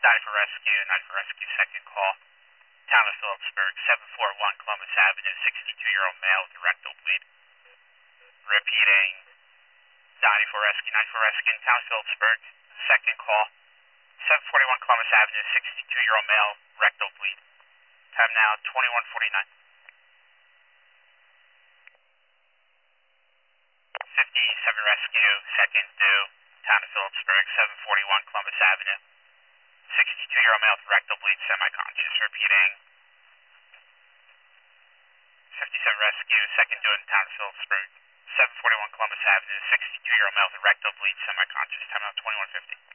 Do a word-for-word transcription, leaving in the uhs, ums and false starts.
ninety-four Rescue, ninety-four Rescue, second call. Town of Phillipsburg, seven forty-one Columbus Avenue, sixty-two-year-old male with rectal bleed. Repeating, ninety-four Rescue, ninety-four Rescue in Town of Phillipsburg, second call. seven forty-one Columbus Avenue, sixty-two-year-old male, rectal bleed. Time now, twenty-one forty-nine. fifty-seven Rescue, second due, Town of Phillipsburg, seven forty-one Columbus Avenue. sixty-two-year-old male with rectal bleed, semi-conscious. Repeating. fifty-seven Rescue, second due in Town of Phillipsburg, seven forty-one Columbus Avenue. sixty-two-year-old male with rectal bleed, semi-conscious. Time out twenty-one fifty.